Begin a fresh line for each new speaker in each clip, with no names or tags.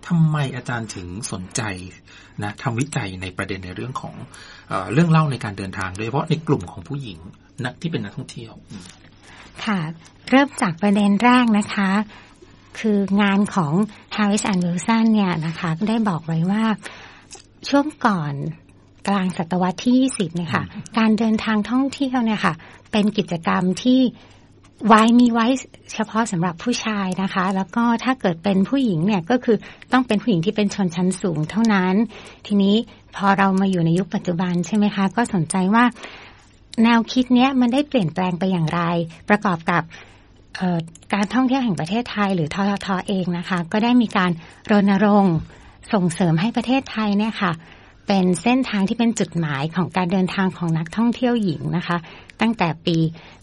ทำไมอาจารย์ถึงสนใจนะทำวิจัยในประเด็นในเรื่องของเรื่องเล่าในการเดินทางโดยเฉพาะในกลุ่มของผู้หญิงนักที่เป็นนักท่องเที่ยว
ค่ะเริ่มจากประเด็นแรกนะคะคืองานของ Harris and Wilson เนี่ยนะคะได้บอกไว้ว่าช่วงก่อนกลางศตวรรษที่20เนี่ยค่ะการเดินทางท่องเที่ยวเนี่ยค่ะเป็นกิจกรรมที่มีไว้เฉพาะสำหรับผู้ชายนะคะแล้วก็ถ้าเกิดเป็นผู้หญิงเนี่ยก็คือต้องเป็นผู้หญิงที่เป็นชนชั้นสูงเท่านั้นทีนี้พอเรามาอยู่ในยุคปัจจุบันใช่ไหมคะก็สนใจว่าแนวคิดเนี้ยมันได้เปลี่ยนแปลงไปอย่างไรประกอบกับการท่องเที่ยวแห่งประเทศไทยหรือททท.เองนะคะก็ได้มีการรณรงค์ส่งเสริมให้ประเทศไทยเนี่ยค่ะเป็นเส้นทางที่เป็นจุดหมายของการเดินทางของนักท่องเที่ยวหญิงนะคะตั้งแต่ปี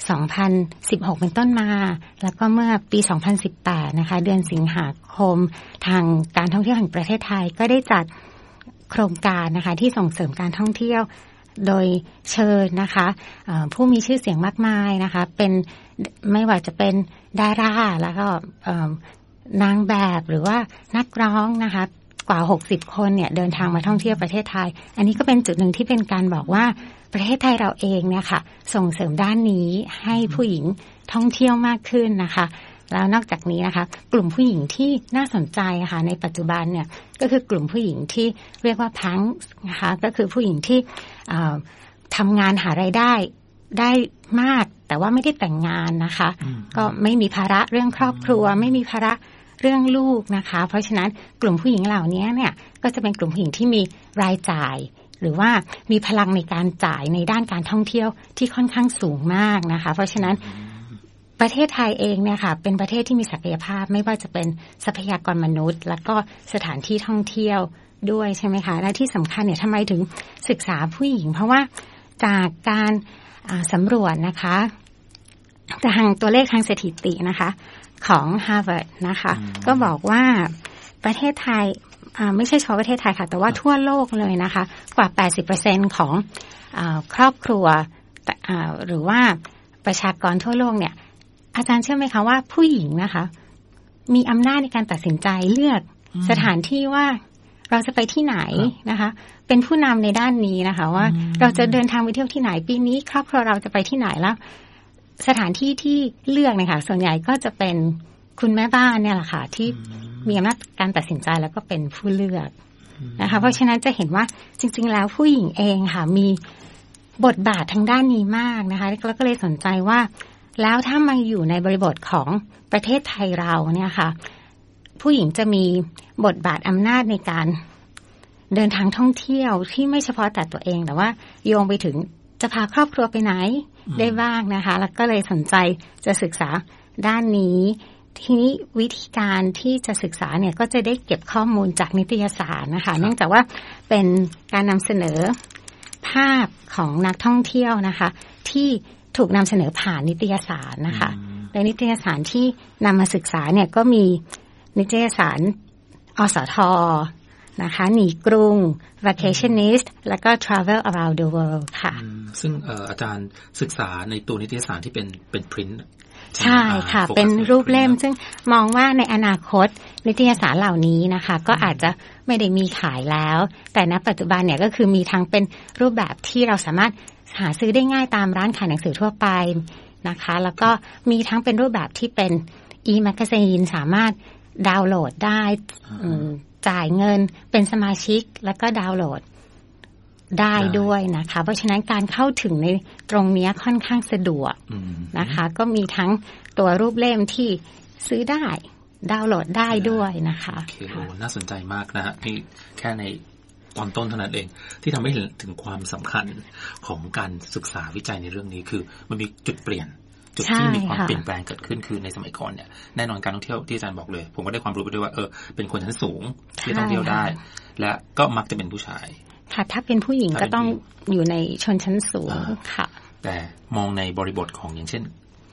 2016เป็นต้นมาแล้วก็เมื่อปี2018นะคะเดือนสิงหาคมทางการท่องเที่ยวแห่งประเทศไทยก็ได้จัดโครงการนะคะที่ส่งเสริมการท่องเที่ยวโดยเชิญนะคะผู้มีชื่อเสียงมากมายนะคะเป็นไม่ว่าจะเป็นดาราแล้วก็นางแบบหรือว่านักร้องนะคะกว่า60คนเนี่ยเดินทางมาท่องเที่ยวประเทศไทยอันนี้ก็เป็นจุดหนึ่งที่เป็นการบอกว่าประเทศไทยเราเองเนี่ยค่ะส่งเสริมด้านนี้ให้ผู้หญิงท่องเที่ยวมากขึ้นนะคะแล้วนอกจากนี้นะคะกลุ่มผู้หญิงที่น่าสนใจค่ะในปัจจุบันเนี่ยก็คือกลุ่มผู้หญิงที่เรียกว่าพังนะคะก็คือผู้หญิงที่ทำงานหารายได้มากแต่ว่าไม่ได้แต่งงานนะคะก็ไม่มีภาระเรื่องครอบครัวไม่มีภาระเรื่องลูกนะคะเพราะฉะนั้นกลุ่มผู้หญิงเหล่านี้เนี่ยก็จะเป็นกลุ่มผู้หญิงที่มีรายจ่ายหรือว่ามีพลังในการจ่ายในด้านการท่องเที่ยวที่ค่อนข้างสูงมากนะคะเพราะฉะนั้นประเทศไทยเองเนี่ยค่ะเป็นประเทศที่มีศักยภาพไม่ว่าจะเป็นทรัพยากรมนุษย์แล้วก็สถานที่ท่องเที่ยวด้วยใช่ไหมคะและที่สำคัญเนี่ยทำไมถึงศึกษาผู้หญิงเพราะว่าจากการสำรวจนะคะทางตัวเลขทางสถิตินะคะของ Harvard นะคะก็บอกว่าประเทศไทยไม่ใช่เฉพาะประเทศไทยค่ะแต่ว่าทั่วโลกเลยนะคะกว่า 80% ของครอบครัวหรือว่าประชากรทั่วโลกเนี่ยอาจารย์เชื่อไหมคะว่าผู้หญิงนะคะมีอำนาจในการตัดสินใจเลือกสถานที่ว่าเราจะไปที่ไหนนะคะเป็นผู้นำในด้านนี้นะคะว่าเราจะเดินทางไปเที่ยวที่ไหนปีนี้ครอบครัวเราจะไปที่ไหนแล้วสถานที่ที่เลือกนะคะส่วนใหญ่ก็จะเป็นคุณแม่บ้านเนี่ยแหละค่ะที่มีอำนาจการตัดสินใจแล้วก็เป็นผู้เลือกนะคะเพราะฉะนั้นจะเห็นว่าจริงๆแล้วผู้หญิงเองค่ะมีบทบาททางด้านนี้มากนะคะแล้วก็เลยสนใจว่าแล้วถ้ามาอยู่ในบริบทของประเทศไทยเราเนี่ยค่ะผู้หญิงจะมีบทบาทอำนาจในการเดินทางท่องเที่ยวที่ไม่เฉพาะแต่ตัวเองแต่ว่าโยงไปถึงจะพาครอบครัวไปไหนได้บ้างนะคะแล้วก็เลยสนใจจะศึกษาด้านนี้ทีนี้วิธีการที่จะศึกษาเนี่ยก็จะได้เก็บข้อมูลจากนิตยสารนะคะเนื่องจากว่าเป็นการนำเสนอภาพของนักท่องเที่ยวนะคะที่ถูกนำเสนอผ่านนิตยสารนะคะและนิตยสารที่นำมาศึกษาเนี่ยก็มีนิตยสารอสท.นะคะหนีกรุง Vacationist แล้วก็ Travel Around the World ค่ะ
ซึ่งอาจารย์ศึกษาในตัวนิตยสารที่เป็นพรินท์
ใช่ค่ะเป็นรูปเล่มซึ่งมองว่าในอนาคตนิตยสารเหล่านี้นะคะก็อาจจะไม่ได้มีขายแล้วแต่ณปัจจุบันเนี่ยก็คือมีทั้งเป็นรูปแบบที่เราสามารถหาซื้อได้ง่ายตามร้านขายหนังสือทั่วไปนะคะแล้วก็มีทั้งเป็นรูปแบบที่เป็น e-magazine สามารถดาวน์โหลดได้จ่ายเงินเป็นสมาชิกแล้วก็ดาวน์โหลดได้ด้วยนะคะเพราะฉะนั้นการเข้าถึงในตรงนี้ค่อนข้างสะดวกนะคะก็มีทั้งตัวรูปเล่มที่ซื้อได้ดาวน์โหลดได้ด้วยนะคะ
โอเคโอ้น่าสนใจมากนะฮะนี่แค่ในตอนต้นเท่านั้นเองที่ทำให้เห็นถึงความสำคัญของการศึกษาวิจัยในเรื่องนี้คือมันมีจุดเปลี่ยนจุดที่มีความเปลี่ยนแปลงเกิดขึ้นคือในสมัยก่อนเนี่ยแน่นอนการท่องเที่ยวที่อาจารย์บอกเลยผมก็ได้ความรู้ไปด้วยว่าเป็นคนชั้นสูงที่ท่องเที่ยวได้และก็มักจะเป็นผู้ชาย
ค่ะถ้าเป็นผู้หญิงก็ต้องอยู่ในชนชั้นสูงค่ะ
แต่มองในบริบทของอย่างเช่น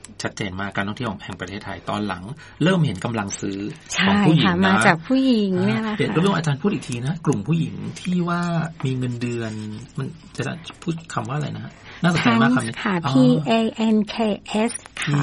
ชัดเจนมากการท่องเที่ยวแห่งประเทศไทยตอนหลังเริ่มเห็นกำลังซื้อของ
ผู้หญิงมาจากผู้หญิงเนี่ย
นะคะเดี๋ยวอาจารย์พูดอีกทีนะกลุ่มผู้หญิงที่ว่ามีเงินเดือนมันจะพูดคำว่าอะไรนะฮะน่าสนใจมากคำนี้
ค่ะ PANKS ค่ะ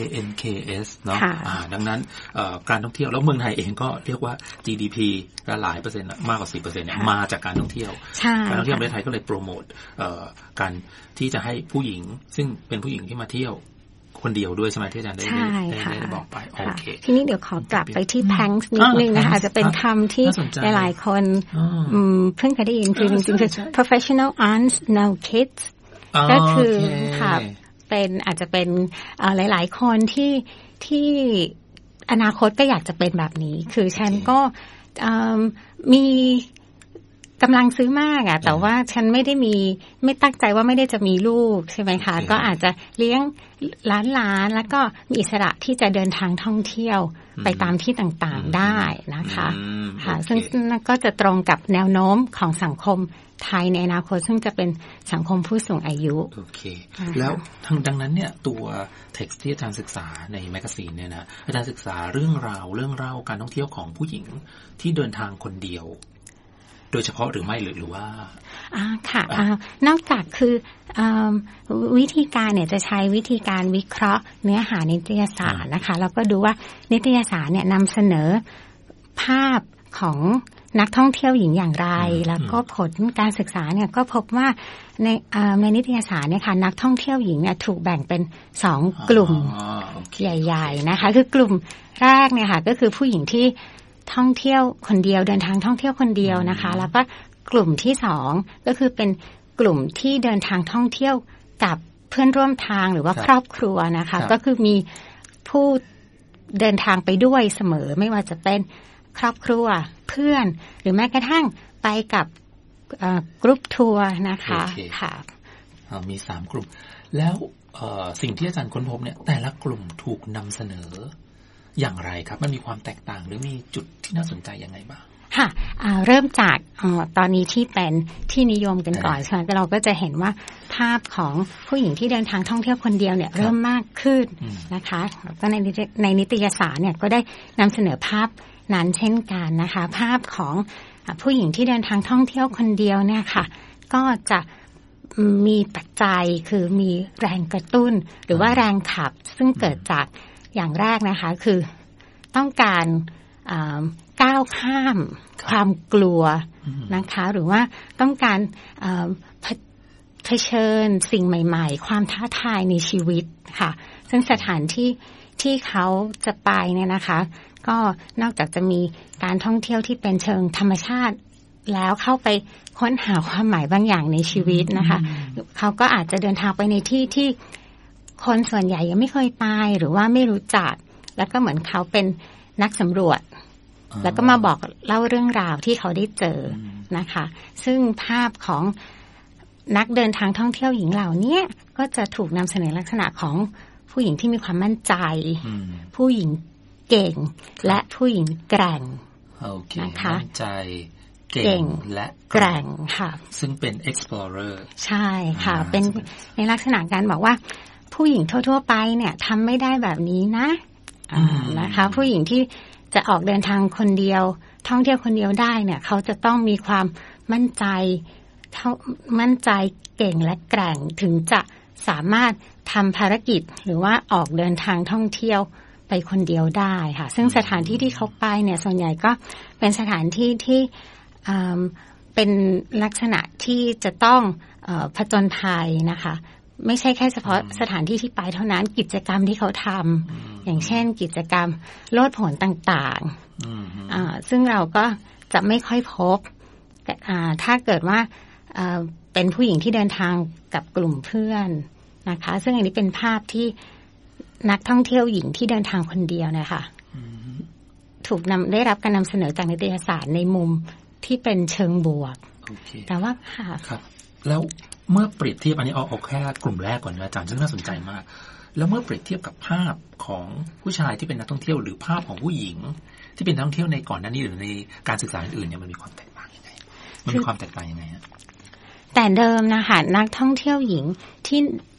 PANKS เนาะดังนั้นการท่องเที่ยวแล้วเมืองไทยเองก็เรียกว่า GDP หลายเปอร์เซ็นต์มากกว่า 10% เนี่ยมาจากการท่องเที่ยวการท่องเที่ยวประเทศไทยก็เลยโปรโมทการที่จะให้ผู้หญิงซึ่งเป็นผู้หญิงที่มาเที่ยวคนเดียวด้วยใช่ไหมที่อาจารย์ได้บอกไปโอเค
ทีนี้เดี๋ยวขอกลับไปที่ PANKS นิดนึงนะคะอาจจะเป็นคำที่หลายคนเพิ่งเคยได้ยินคือจริงๆคือ Professional Aunts No Kids ก็คือค่ะเป็นอาจจะเป็นหลายๆคนที่อนาคตก็อยากจะเป็นแบบนี้คือฉันก็มีกำลังซื้อมากอ่ะแต่ว่าฉันไม่ตั้งใจว่าไม่ได้จะมีลูกใช่ไหมคะก็อาจจะเลี้ยงหลานแล้วก็มีอิสระที่จะเดินทางท่องเที่ยวไปตามที่ต่างๆได้นะคะค่ะซึ่งก็จะตรงกับแนวโน้มของสังคมไทยในอนาคตซึ่งจะเป็นสังคมผู้สูงอายุ
โอเคแล้วดังนั้นเนี่ยตัวเท็กซ์ที่อาจารย์ศึกษาในแมกกาซีนเนี่ยนะอาจารย์ศึกษาเรื่องราวการท่องเที่ยวของผู้หญิงที่เดินทางคนเดียวโดยเฉพาะหรือไม่หรือว่า
ค่ะนอกจากคือวิธีการเนี่ยจะใช้วิธีการวิเคราะห์เนื้อหานิตยสารนะคะแล้วก็ดูว่านิตยสารเนี่ยนำเสนอภาพของนักท่องเที่ยวหญิงอย่างไรแล้วก็ผลการศึกษาเนี่ยก็พบว่าในนิตยสารเนี่ยค่ะนักท่องเที่ยวหญิงเนี่ยถูกแบ่งเป็น2กลุ่มใหญ่ๆนะคะคือกลุ่มแรกเนี่ยค่ะก็คือผู้หญิงที่ท่องเที่ยวคนเดียวเดินทางท่องเที่ยวคนเดียวนะคะแล้วก็กลุ่มที่2ก็คือเป็นกลุ่มที่เดินทางท่องเที่ยวกับเพื่อนร่วมทางหรือว่าครอบครัวนะคะก็คือมีผู้เดินทางไปด้วยเสมอไม่ว่าจะเป็นครอบครัวเพื่อนหรือแม้กระทั่งไปกับกรุ๊ปทัวร์นะคะค่ะ
มี3กลุ่มแล้วสิ่งที่อาจารย์ค้นพบเนี่ยแต่ละกลุ่มถูกนำเสนออย่างไรครับมันมีความแตกต่างหรือมีจุดที่น่าสนใจยังไงบ้าง
ค่ะเริ่มจากตอนนี้ที่เป็นที่นิยมกันก่อนใช่ไหมเราก็จะเห็นว่าภาพของผู้หญิงที่เดินทางท่องเที่ยวคนเดียวเนี่ยเริ่มมากขึ้นนะคะก็ในนิตยสารเนี่ยก็ได้นำเสนอภาพนั้นเช่นกันนะคะภาพของผู้หญิงที่เดินทางท่องเที่ยวคนเดียวเนี่ยค่ะก็จะมีปัจจัยคือมีแรงกระตุ้นหรือว่าแรงขับซึ่งเกิดจากอย่างแรกนะคะคือต้องการก้าวข้ามความกลัวนะคะหรือว่าต้องการเผชิญสิ่งใหม่ๆความท้าทายในชีวิตค่ะซึ่งสถานที่เขาจะไปเนี่ยนะคะก็นอกจากจะมีการท่องเที่ยวที่เป็นเชิงธรรมชาติแล้วเข้าไปค้นหาความหมายบางอย่างในชีวิตนะคะเขาก็อาจจะเดินทางไปในที่ที่คนส่วนใหญ่ยังไม่เคยไปหรือว่าไม่รู้จักแล้วก็เหมือนเขาเป็นนักสำรวจแล้วก็มาบอกเล่าเรื่องราวที่เขาได้เจอนะคะซึ่งภาพของนักเดินทางท่องเที่ยวหญิงเหล่านี้ก็จะถูกนำเสนอลักษณะของผู้หญิงที่มีความมั่นใจผู้หญิงเก่งและผู้หญิงแกร่งนะคะ
มั่นใจเก่งและ
แกร่งค่ะ
ซึ่งเป็น explorer
ใช่ค่ะเป็นในลักษณะการบอกว่าผู้หญิงทั่วๆไปเนี่ยทำไม่ได้แบบนี้นะนะคะผู้หญิงที่จะออกเดินทางคนเดียวท่องเที่ยวคนเดียวได้เนี่ยเขาจะต้องมีความมั่นใจเก่งและแกร่งถึงจะสามารถทำภารกิจหรือว่าออกเดินทางท่องเที่ยวไปคนเดียวได้ค่ะซึ่งสถานที่ที่เขาไปเนี่ยส่วนใหญ่ก็เป็นสถานที่ที่เป็นลักษณะที่จะต้องผจญภัยนะคะไม่ใช่แค่เฉพาะสถานที่ที่ไปเท่านั้นกิจกรรมที่เขาทำอย่างเช่นกิจกรรมโลดโผนต่างๆซึ่งเราก็จะไม่ค่อยพบถ้าเกิดว่าเป็นผู้หญิงที่เดินทางกับกลุ่มเพื่อนนะคะซึ่งอันนี้เป็นภาพที่นักท่องเที่ยวหญิงที่เดินทางคนเดียวนะคะถูกได้รับการนำเสนอจากนิตยสารในมุมที่เป็นเชิงบวกแต่ว่าค่ะ
ครับแล้วเมื่อเปรียบเทียบอันนี้เอาแค่กลุ่มแรกก่อนนะอาจารย์ซึ่งน่าสนใจมากแล้วเมื่อเปรียบเทียบกับภาพของผู้ชายที่เป็นนักท่องเที่ยวหรือภาพของผู้หญิงที่เป็นนักท่องเที่ยวในก่อนหน้านี้หรือในการศึกษาอื่นๆเนี่ยมันมีความแตกต่างยังไงมันมีความแตกต่างยังไงฮะ
แต่เดิมนะคะนักท่องเที่ยวหญิงที่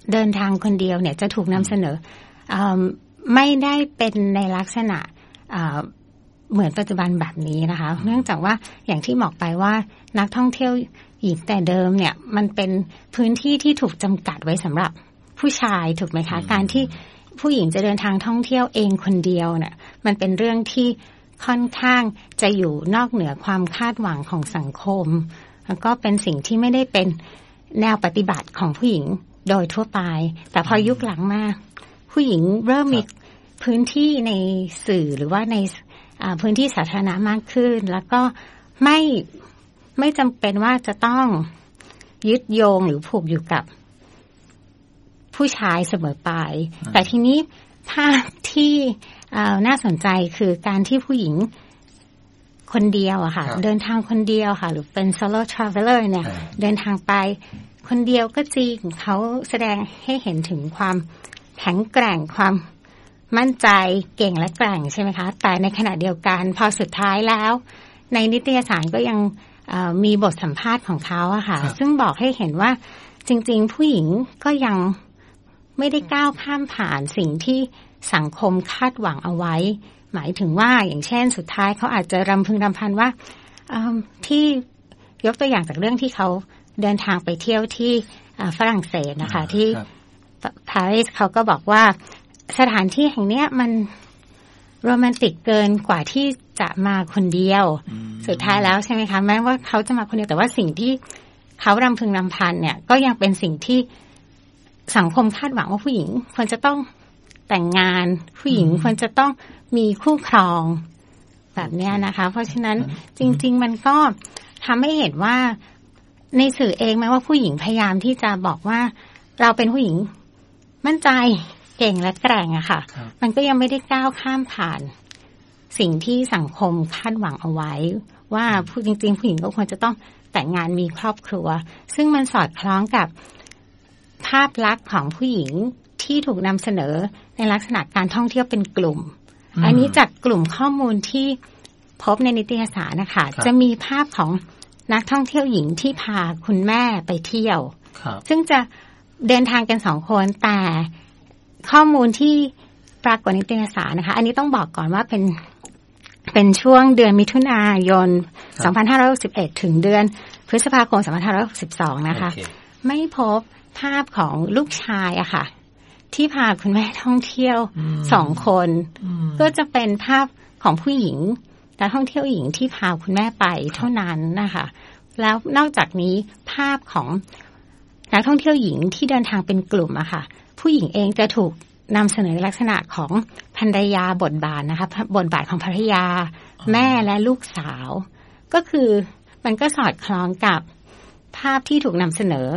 เดินทางคนเดียวเนี่ยจะถูกนำเสนอไม่ได้เป็นในลักษณะเหมือนปัจจุบันแบบนี้นะคะเนื่องจากว่าอย่างที่บอกไปว่านักท่องเที่ยวหญิงแต่เดิมเนี่ยมันเป็นพื้นที่ที่ถูกจำกัดไว้สำหรับผู้ชายถูกไหมคะการที่ผู้หญิงจะเดินทางท่องเที่ยวเองคนเดียวเนี่ยมันเป็นเรื่องที่ค่อนข้างจะอยู่นอกเหนือความคาดหวังของสังคมแล้วก็เป็นสิ่งที่ไม่ได้เป็นแนวปฏิบัติของผู้หญิงโดยทั่วไปแต่พอยุคหลังมาผู้หญิงเริ่มมีพื้นที่ในสื่อหรือว่าในพื้นที่สาธารณะมากขึ้นแล้วก็ไม่จำเป็นว่าจะต้องยึดโยงหรือผูกอยู่กับผู้ชายเสมอไปแต่ทีนี้ภาพที่น่าสนใจคือการที่ผู้หญิงคนเดียวอะค่ะเดินทางคนเดียวค่ะหรือเป็น solo traveler เนี่ยเดินทางไปคนเดียวก็จริงเขาแสดงให้เห็นถึงความแข็งแกร่งความมั่นใจเก่งและแกร่งใช่ไหมคะแต่ในขณะเดียวกันพอสุดท้ายแล้วในนิตยสารก็ยังมีบทสัมภาษณ์ของเขาอะค่ะซึ่งบอกให้เห็นว่าจริงๆผู้หญิงก็ยังไม่ได้ก้าวข้ามผ่านสิ่งที่สังคมคาดหวังเอาไว้หมายถึงว่าอย่างเช่นสุดท้ายเขาอาจจะรำพึงรำพันว่าที่ยกตัวอย่างจากเรื่องที่เขาเดินทางไปเที่ยวที่ฝรั่งเศสนะคะที่ปารีสเขาก็บอกว่าสถานที่แห่งนี้มันโรแมนติกเกินกว่าที่จะมาคนเดียวสุดท้ายแล้วใช่ไหมคะแม้ว่าเขาจะมาคนเดียวแต่ว่าสิ่งที่เขารำพึงรำพันเนี่ยก็ยังเป็นสิ่งที่สังคมคาดหวังว่าผู้หญิงควรจะต้องแต่งงานผู้หญิงควรจะต้องมีคู่ครองแบบนี้นะคะเพราะฉะนั้นจริงๆมันก็ทำให้เห็นว่าในสื่อเองแม้ว่าผู้หญิงพยายามที่จะบอกว่าเราเป็นผู้หญิงมั่นใจเก่งและแกร่งอะค่ะมันก็ยังไม่ได้ก้าวข้ามผ่านสิ่งที่สังคมคาดหวังเอาไว้ว่าจริงๆผู้หญิงก็ควรจะต้องแต่งงานมีครอบครัวซึ่งมันสอดคล้องกับภาพลักษณ์ของผู้หญิงที่ถูกนำเสนอในลักษณะการท่องเที่ยวเป็นกลุ่มอันนี้จากกลุ่มข้อมูลที่พบในนิตยสารนะคะจะมีภาพของนักท่องเที่ยวหญิงที่พาคุณแม่ไปเที่ยวซึ่งจะเดินทางกัน2 คนแต่ข้อมูลที่ปรากฏในนิตยสารนะคะอันนี้ต้องบอกก่อนว่าเป็นช่วงเดือนมิถุนายน 2561 ถึงเดือนพฤษภาคม 2562 นะคะไม่พบภาพของลูกชายอะค่ะที่พาคุณแม่ท่องเที่ยว2 คนก็จะเป็นภาพของผู้หญิงนักท่องเที่ยวหญิงที่พาคุณแม่ไปเท่านั้นนะคะแล้วนอกจากนี้ภาพของนักท่องเที่ยวหญิงที่เดินทางเป็นกลุ่มอะค่ะผู้หญิงเองจะถูกนำเสนอลักษณะของภรรยาบทบาทนะคะบทบาทของภรรยาแม่และลูกสาวก็คือมันก็สอดคล้องกับภาพที่ถูกนำเสนอ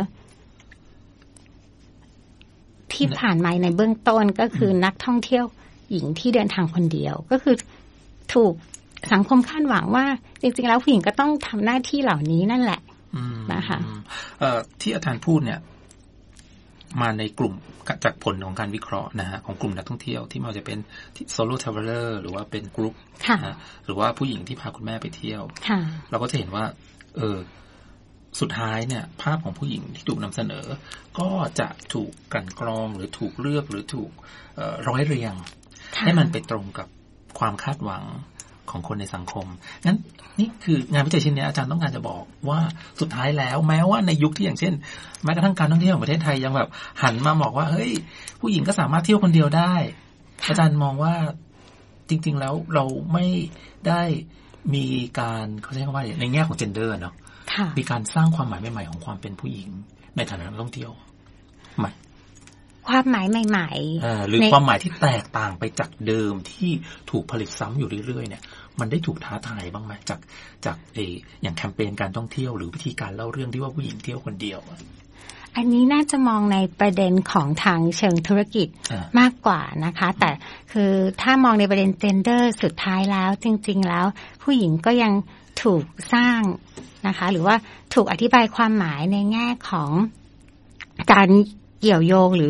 ที่ผ่านมาในเบื้องต้นก็คือนักท่องเที่ยวหญิงที่เดินทางคนเดียวก็คือถูกสังคมคาดหวังว่าจริงๆแล้วผู้หญิงก็ต้องทำหน้าที่เหล่านี้นั่นแหละนะคะ
ที่อาจารย์พูดเนี่ยมาในกลุ่มจากผลของการวิเคราะห์นะฮะของกลุ่มนักท่องเที่ยวที่มันจะเป็นโซโล่ทราเวลเลอร์หรือว่าเป็นกรุ๊ปหรือว่าผู้หญิงที่พาคุณแม่ไปเที่ยวเราก็จะเห็นว่าสุดท้ายเนี่ยภาพของผู้หญิงที่ถูกนำเสนอก็จะถูกกลั่นกรองหรือถูกเลือกหรือถูกร้อยเรียงให้มันไปตรงกับความคาดหวังของคนในสังคมงั้นนี่คืองานวิจัยชิ้นนี้อาจารย์ต้องการจะบอกว่าสุดท้ายแล้วแม้ว่าในยุคที่อย่างเช่นแม้กระทั่งการท่องเที่ยวของประเทศไทยยังแบบหันมาบอกว่าเฮ้ยผู้หญิงก็สามารถเที่ยวคนเดียวได้อาจารย์มองว่าจริงๆแล้วเราไม่ได้มีการเขาใช้คำว่าในแง่ของเจนเดอร์เนาะมีการสร้างความหมายใหม่ๆของความเป็นผู้หญิงในฐานะนักท่องเที่ยวใหม่
ความหมายใหม่
ๆหรือความหมายที่แตกต่างไปจากเดิมที่ถูกผลิตซ้ำอยู่เรื่อยๆเนี่ยมันได้ถูกท้าทายบ้างไหมจากอย่างแคมเปญการท่องเที่ยวหรือวิธีการเล่าเรื่องที่ว่าผู้หญิงเที่ยวคนเดียว
อันนี้น่าจะมองในประเด็นของทางเชิงธุรกิจมากกว่านะคะแต่คือถ้ามองในประเด็นเจนเดอร์สุดท้ายแล้วจริงๆแล้วผู้หญิงก็ยังถูกสร้างนะคะหรือว่าถูกอธิบายความหมายในแง่ของการเกี่ยวโยงหรือ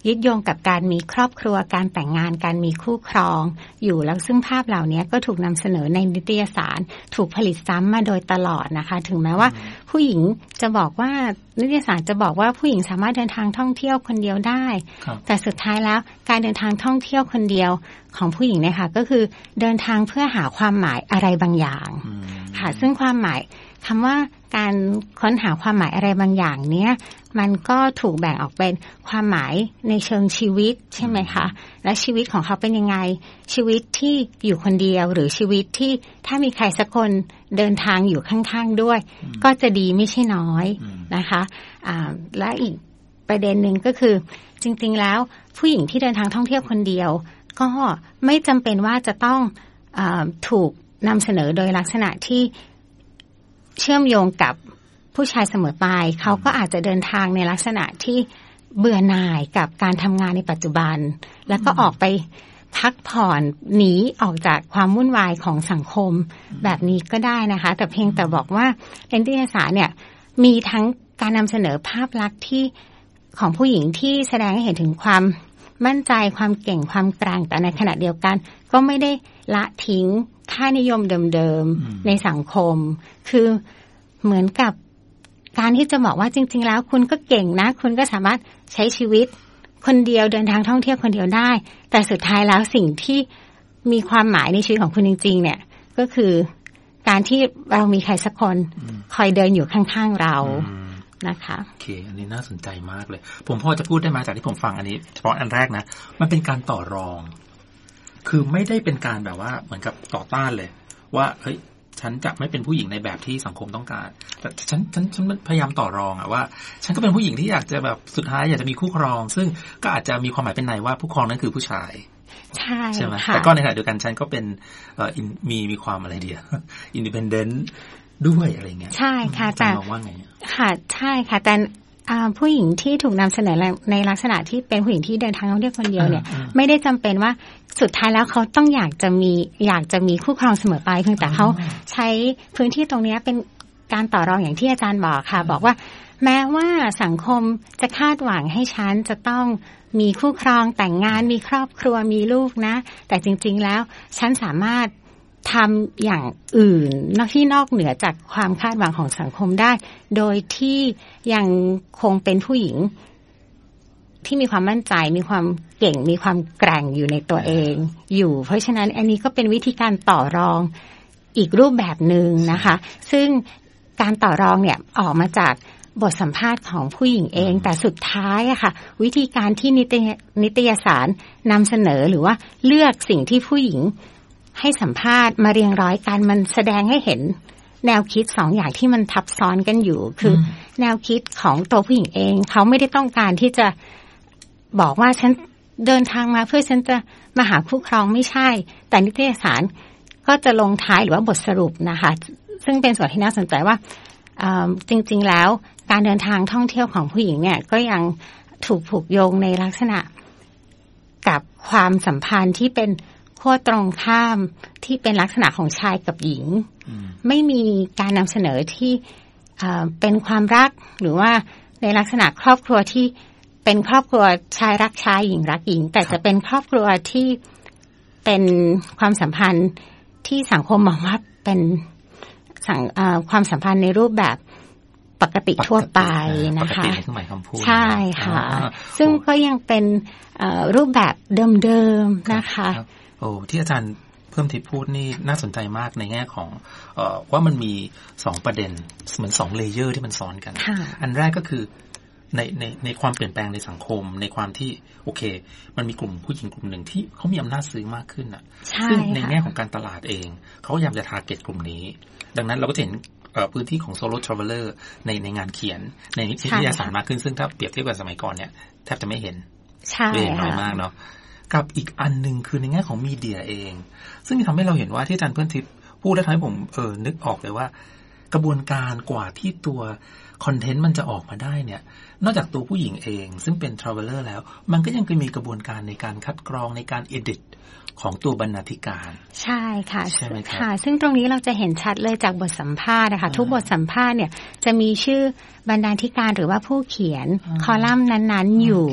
ยึดโยงกับการมีครอบครัวการแต่งงานการมีคู่ครองอยู่แล้วซึ่งภาพเหล่านี้ก็ถูกนำเสนอในนิตยสารถูกผลิตซ้ำมาโดยตลอดนะคะถึงแม้ว่าผู้หญิงจะบอกว่านิตยสารจะบอกว่าผู้หญิงสามารถเดินทางท่องเที่ยวคนเดียวได้แต่สุดท้ายแล้วการเดินทางท่องเที่ยวคนเดียวของผู้หญิงเนี่ยค่ะก็คือเดินทางเพื่อหาความหมายอะไรบางอย่างค่ะซึ่งความหมายคำว่าการค้นหาความหมายอะไรบางอย่างเนี้ยมันก็ถูกแบ่งออกเป็นความหมายในเชิงชีวิตใช่ไหมคะและชีวิตของเขาเป็นยังไงชีวิตที่อยู่คนเดียวหรือชีวิตที่ถ้ามีใครสักคนเดินทางอยู่ข้างๆด้วยก็จะดีไม่ใช่น้อยนะคะและอีกประเด็นหนึ่งก็คือจริงๆแล้วผู้หญิงที่เดินทางท่องเที่ยวคนเดียวก็ไม่จำเป็นว่าจะต้องถูกนำเสนอโดยลักษณะที่เชื่อมโยงกับผู้ชายเสมอไปเขาก็อาจจะเดินทางในลักษณะที่เบื่อหน่ายกับการทำงานในปัจจุบันแล้วก็ออกไปพักผ่อนหนีออกจากความวุ่นวายของสังคมแบบนี้ก็ได้นะคะแต่เพียงแต่บอกว่านิตยสารเนี่ยมีทั้งการนำเสนอภาพลักษณ์ที่ของผู้หญิงที่แสดงให้เห็นถึงความมั่นใจความเก่งความกลางแต่ในขณะเดียวกันก็ไม่ได้ละทิ้งค่านิยมเดิมๆในสังคมคือเหมือนกับการที่จะบอกว่าจริงๆแล้วคุณก็เก่งนะคุณก็สามารถใช้ชีวิตคนเดียวเดินทางท่องเที่ยวคนเดียวได้แต่สุดท้ายแล้วสิ่งที่มีความหมายในชีวิตของคุณจริงๆเนี่ยก็คือการที่เรามีใครสักคนคอยเดินอยู่ข้างๆเรานะคะ
โอเคอันนี้น่าสนใจมากเลยผมพอจะพูดได้มาจากที่ผมฟังอันนี้เฉพาะอันแรกนะมันเป็นการต่อรองคือไม่ได้เป็นการแบบว่าเหมือนกับต่อต้านเลยว่าเฮ้ยฉันจะไม่เป็นผู้หญิงในแบบที่สังคมต้องการแต่ฉันพยายามต่อรองอะว่าฉันก็เป็นผู้หญิงที่อยากจะแบบสุดท้ายอยากจะมีคู่ครองซึ่งก็อาจจะมีความหมายเป็นในว่าผู้ครองนั้นคือผู้ชายใช่ไหมแต่ก็ในขณะเดียวกันฉันก็เป็นมีความอะไรเดียวอินดิเพนเดนต์ด้วยอะไรเงี้ย
ใช่ค่ะแต่
มองว่าไง
ค่ะใช่ค่ะแต่ผู้หญิงที่ถูกนำเสนอในลักษณะที่เป็นผู้หญิงที่เดินทางท่องเที่ยวคนเดียวเนี่ยไม่ได้จำเป็นว่าสุดท้ายแล้วเขาต้องอยากจะมีคู่ครองเสมอไปเพียงแต่เขาใช้พื้นที่ตรงนี้เป็นการต่อรองอย่างที่อาจารย์บอกค่ะบอกว่าแม้ว่าสังคมจะคาดหวังให้ฉันจะต้องมีคู่ครองแต่งงานมีครอบครัวมีลูกนะแต่จริงๆแล้วฉันสามารถทำอย่างอื่นที่นอกเหนือจากความคาดหวังของสังคมได้โดยที่ยังคงเป็นผู้หญิงที่มีความมั่นใจมีความเก่งมีความแกร่งอยู่ในตัวเองอยู่เพราะฉะนั้นอันนี้ก็เป็นวิธีการต่อรองอีกรูปแบบหนึ่งนะคะซึ่งการต่อรองเนี่ยออกมาจากบทสัมภาษณ์ของผู้หญิงเองแต่สุดท้ายอะค่ะวิธีการที่นิตยสารนำเสนอหรือว่าเลือกสิ่งที่ผู้หญิงให้สัมภาษณ์มาเรียงร้อยกันมันแสดงให้เห็นแนวคิดสองอย่างที่มันทับซ้อนกันอยู่คือแนวคิดของตัวผู้หญิงเองเขาไม่ได้ต้องการที่จะบอกว่าฉันเดินทางมาเพื่อฉันจะมาหาคู่ครองไม่ใช่แต่นิตยสารก็จะลงท้ายหรือว่าบทสรุปนะคะซึ่งเป็นส่วนที่น่าสนใจว่าจริงๆแล้วการเดินทางท่องเที่ยวของผู้หญิงเนี่ยก็ยังถูกผูกโยงในลักษณะกับความสัมพันธ์ที่เป็นขั้วตรงข้ามที่เป็นลักษณะของชายกับหญิงไม่มีการนำเสนอที่เป็นความรักหรือว่าในลักษณะครอบครัวที่เป็นครอบครัวชายรักชายหญิงรักหญิงแต่จะเป็นครอบครัวที่เป็นความสัมพันธ์ที่สังคมมองว่าเป็นความสัมพันธ์ในรูปแบบปกติทั่วไปนะคะใช่ค่ะซึ่งก็ยังเป็นรูปแบบเดิมๆนะคะ
โอ้ที่อาจารย์เพิ่มทิพย์พูดนี่น่าสนใจมากในแง่ของว่ามันมี2ประเด็นเหมือน2เลเยอร์ที่มันซ้อนกันอันแรกก็คือในความเปลี่ยนแปลงในสังคมในความที่โอเคมันมีกลุ่มผู้หญิงกลุ่มหนึ่งที่เขามีอำนาจซื้อมากขึ้นอ่ะซึ่งในแง่ของการตลาดเองเขาพยายามจะทาร์เก็ตกลุ่มนี้ดังนั้นเราก็จะเห็นพื้นที่ของโซโล่ทราเวลเลอร์ในงานเขียนในนิตยสารมากขึ้นซึ่งถ้าเปรียบเทียบกับสมัยก่อนเนี่ยแทบจะไม่เห็นเห็นน้อยมากเนาะกับอีกอันนึงคือในแง่ของมีเดียเองซึ่งทำให้เราเห็นว่าที่อาจารย์เพื่อนทิพย์พูดแล้วทำให้ผมนึกออกเลยว่ากระบวนการกว่าที่ตัวคอนเทนต์มันจะออกมาได้เนี่ยนอกจากตัวผู้หญิงเองซึ่งเป็นทราเวลเลอร์แล้วมันก็ยังมีกระบวนการในการคัดกรองในการเอดิตของตัวบรรณาธิการ
ใช่ค่ะใช่ไหมค่ะซึ่งตรงนี้เราจะเห็นชัดเลยจากบทสัมภาษณ์นะคะทุกบทสัมภาษณ์เนี่ยจะมีชื่อบรรณาธิการหรือว่าผู้เขียนคอลัมน์นั้นๆอยู่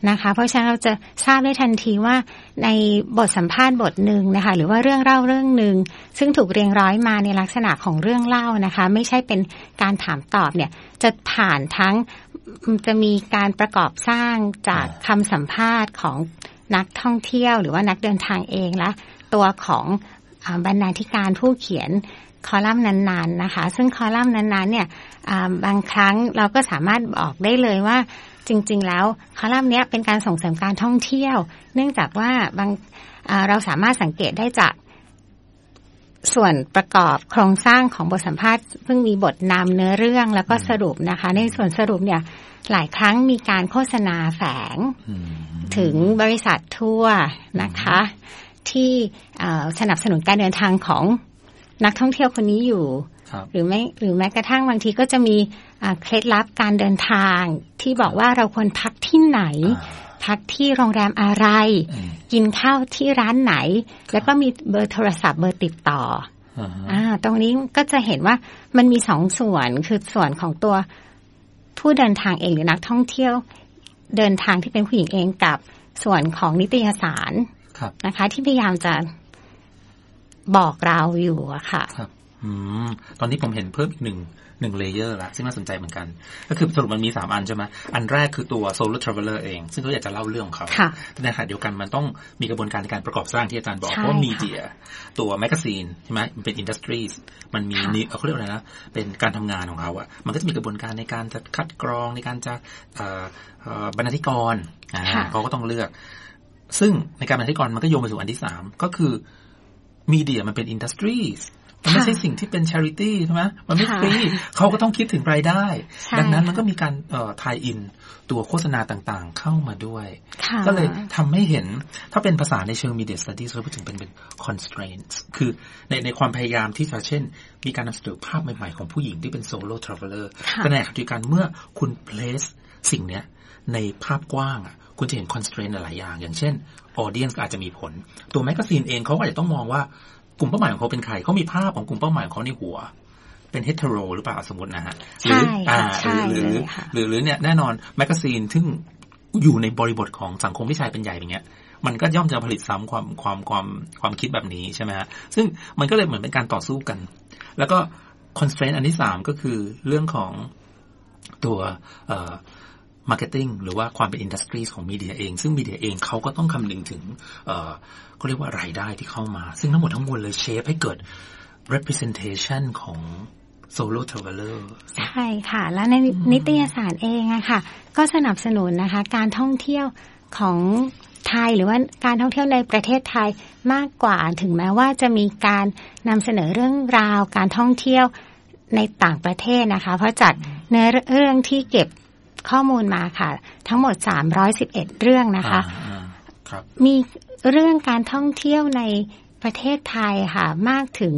นะคะเพราะฉะนั้นเราจะทราบได้ทันทีว่าในบทสัมภาษณ์บทหนึ่งนะคะหรือว่าเรื่องเล่าเรื่องหนึ่งซึ่งถูกเรียงร้อยมาในลักษณะของเรื่องเล่านะคะไม่ใช่เป็นการถามตอบเนี่ยจะผ่านทั้งจะมีการประกอบสร้างจากคำสัมภาษณ์ของนักท่องเที่ยวหรือว่านักเดินทางเองและตัวของบรรณาธิการผู้เขียนคอลัมน์นั้นๆนะคะซึ่งคอลัมน์นั้นๆเนี่ยบางครั้งเราก็สามารถบอกได้เลยว่าจริงๆแล้วคอลัมน์นี้เป็นการส่งเสริมการท่องเที่ยวเนื่องจากว่าเราสามารถสังเกตได้จากส่วนประกอบโครงสร้างของบทสัมภาษณ์ซึ่งมีบทนำเนื้อเรื่องแล้วก็สรุปนะคะในส่วนสรุปเนี่ยหลายครั้งมีการโฆษณาแฝงถึงบริษัททัวร์นะคะที่สนับสนุนการเดินทางของนักท่องเที่ยวคนนี้อยู่หรือแม้กระทั่งบางทีก็จะมีเคล็ดลับการเดินทางที่บอกว่าเราควรพักที่ไหนพักที่โรงแรมอะไรกินข้าวที่ร้านไหนแล้วก็มีเบอร์โทรศัพท์เบอร์ติดต่อตรงนี้ก็จะเห็นว่ามันมี2ส่วนคือส่วนของตัวผู้เดินทางเองหรือนักท่องเที่ยวเดินทางที่เป็นผู้หญิงเองกับส่วนของนิตยสารนะคะที่พยายามจะบอกเราอยู่อะค่ะ
ตอนนี้ผมเห็นเพิ่มอีกหนึ่งเลเยอร์ละซึ่งน่าสนใจเหมือนกันก็คือสรุปมันมี3อันใช่ไหมอันแรกคือตัว solo traveler เองซึ่งเขาอยากจะเล่าเรื่องของเขาในขณะเดียวกันมันต้องมีกระบวนการในการประกอบสร้างที่อาจารย์บอกเพราะว่ามีเดียตัวแมกกาซีนใช่ไหมมันเป็นอินดัสทรีมันมีเขาเรียกอะไรนะเป็นการทำงานของเขาอะมันก็จะมีกระบวนการในการจะคัดกรองในการจะบรรณาธิกรเขาก็ต้องเลือกซึ่งในการบรรณาธิกรมันก็โยงไปสู่อันที่3ก็คือมีเดียมันเป็นอินดัสทรีมันไม่ใช่สิ่งที่เป็น charity ใช่ไหมมันไม่ฟรีเขาก็ต้องคิดถึงรายได้ดังนั้นมันก็มีการทายอินตัวโฆษณาต่างๆเข้ามาด้วยก็เลยทำให้เห็นถ้าเป็นภาษาในเชิง media studies เราพูดถึงเป็น constraints คือในความพยายามที่จะเช่นมีการนำเสนอภาพใหม่ๆของผู้หญิงที่เป็น solo traveler แต่ในขณะเดียวกันเมื่อคุณ place สิ่งเนี้ยในภาพกว้างคุณจะเห็น constraint หลายอย่างอย่างเช่น audience อาจจะมีผลตัวแมกกาซีนเองเขาก็อาจจะต้องมองว่ากลุ่มเป้าหมายของเขาเป็นใครเขามีภาพของกลุ่มเป้าหมายของเขาในหัวเป็นเฮตโรหรือเปล่าสมมตินะฮะหรือเนี่ยแน่นอนแมกกาซีนซึ่งอยู่ในบริบทของสังคมที่ชายเป็นใหญ่อย่างเงี้ยมันก็ย่อมจะผลิตซ้ำความคิดแบบนี้ใช่ไหมฮะซึ่งมันก็เลยเหมือนเป็นการต่อสู้กันแล้วก็คอนสเตรนต์อันที่3ก็คือเรื่องของตัวมาร์เก็ตติ้งหรือว่าความเป็นอินดัสทรีของมีเดียเองซึ่งมีเดียเองเขาก็ต้องคำนึงถึงก็เรียกว่ารายได้ที่เข้ามาซึ่งทั้งหมดทั้งมวลเลยเชฟให้เกิด representation ของ solo traveler
ใช่ค่ะแล้วในนิตยสารเองอะค่ะก็สนับสนุนนะคะการท่องเที่ยวของไทยหรือว่าการท่องเที่ยวในประเทศไทยมากกว่าถึงแม้ว่าจะมีการนำเสนอเรื่องราวการท่องเที่ยวในต่างประเทศนะคะเพราะจากเนื้อเรื่องที่เก็บข้อมูลมาค่ะทั้งหมด311เรื่องนะคะมีเรื่องการท่องเที่ยวในประเทศไทยค่ะมากถึง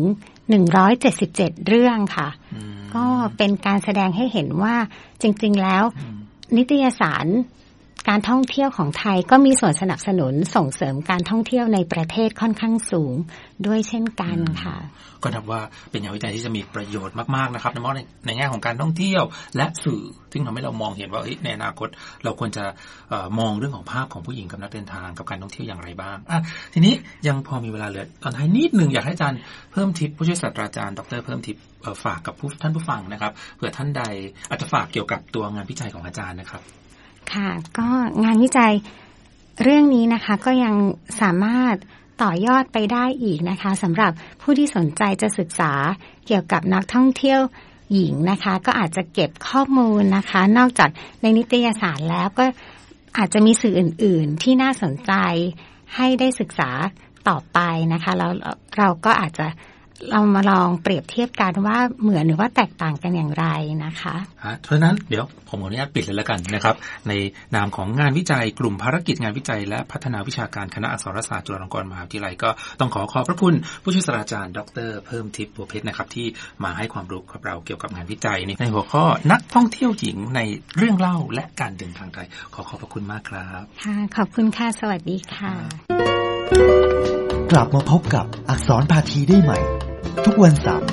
177เรื่องค่ะก็เป็นการแสดงให้เห็นว่าจริงๆแล้วนิตยสารการท่องเที่ยวของไทยก็มีส่วนสนับสนุนส่งเสริมการท่องเที่ยวในประเทศค่อนข้างสูงด้วยเช่นกันค่ะ
ก็นับว่าเป็นงานวิจัยที่จะมีประโยชน์มากๆนะครับในแง่ของการท่องเที่ยวและสื่อซึ่งทำให้เรามองเห็นว่าในอนาคตเราควรจะมองเรื่องของภาพของผู้หญิงกับนักเดินทางกับการท่องเที่ยวอย่างไรบ้างทีนี้ยังพอมีเวลาเหลือตอนท้ายนิดนึงอยากให้อาจารย์เพิ่มทิปผู้ช่วยศาสตราจารย์ดร.เพิ่มทิปฝากกับท่านผู้ฟังนะครับเผื่อท่านใดอาจจะฝากเกี่ยวกับตัวงานวิจัยของอาจารย์นะครับ
ค่ะก็งานวิจัยเรื่องนี้นะคะก็ยังสามารถต่อยอดไปได้อีกนะคะสำหรับผู้ที่สนใจจะศึกษาเกี่ยวกับนักท่องเที่ยวหญิงนะคะก็อาจจะเก็บข้อมูลนะคะนอกจากในนิตยสารแล้วก็อาจจะมีสื่ออื่นๆที่น่าสนใจให้ได้ศึกษาต่อไปนะคะแล้วเราก็อาจจะเรามาลองเปรียบเทียบกันว่าเหมือนหรือว่าแตกต่างกันอย่างไรนะคะ
เพราะฉะนั้นเดี๋ยวผมขออนุญาตปิดเลยแล้วกันนะครับในนามของงานวิจัยกลุ่มภารกิจงานวิจัยและพัฒนาวิชาการคณะอักษรศาสตร์จุฬาลงกรณ์มหาวิทยาลัยก็ต้องขอบพระคุณผู้ช่วยศาสตราจารย์ดร.เพิ่มทิพย์บัวเพชรนะครับที่มาให้ความรู้กับเราเกี่ยวกับงานวิจัยในหัวข้อนักท่องเที่ยวหญิงในเรื่องเล่าและการเดินทางไทยขอบพระคุณมากครับ
ค่ะขอบคุณค่ะสวัสดีค่ะ
กลับมาพบกับอักษรภาคีได้ใหม่ทุกวันเสาร์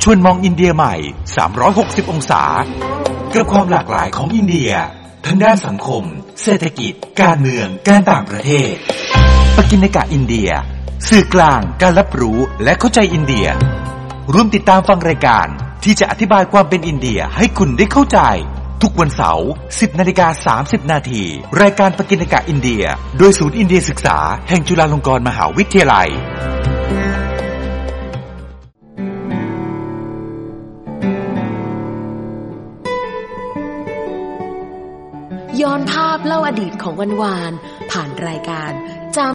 ชวนมองอินเดียใหม่360องศากับความหลากหลายของอินเดียทั้งด้านสังคมเศรษฐกิจการเมืองการต่างประเทศปกิณกะอินเดียสื่อกลางการรับรู้และเข้าใจอินเดียร่วมติดตามฟังรายการที่จะอธิบายความเป็นอินเดียให้คุณได้เข้าใจทุกวันเสาร์ 10:30 น.รายการปกิณกะอินเดียโดยศูนย์อินเดียศึกษาแห่งจุฬาลงกรณ์มหาวิทยาลัย
ย้อนภาพเล่าอดีตของวันวานผ่านรายการ